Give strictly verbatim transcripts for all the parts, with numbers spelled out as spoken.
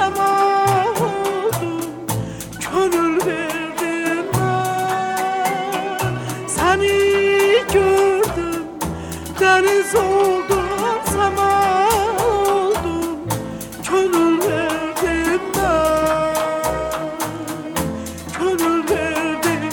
sema oldum, gönül verdim ben. Seni gördüm, deniz oldum, sema oldum, gönül verdim ben. Gönül verdim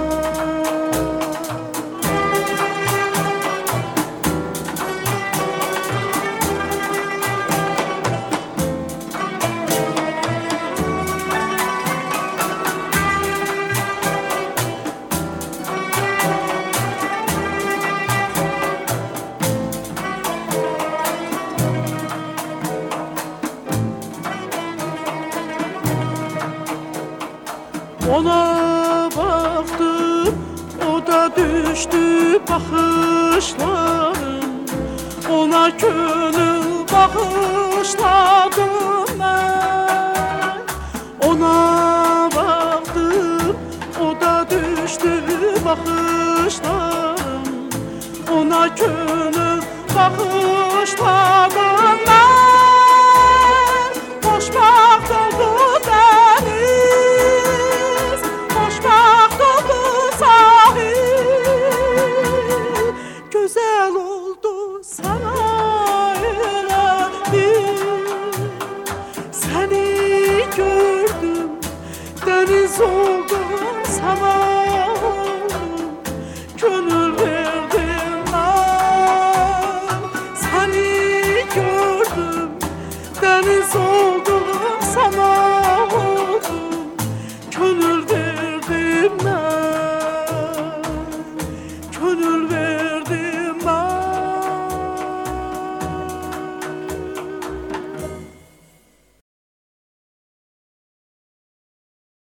ona baktım, o da düştü bakışlarım. Ona gönül bağışladım ben. Ona baktım, o da düştü bakışlarım. Ona gönül bağışladım ben. Hoşbaxt oldu deniz, hoşbaxt oldu sahil, güzel oldu sana öğrendim. Seni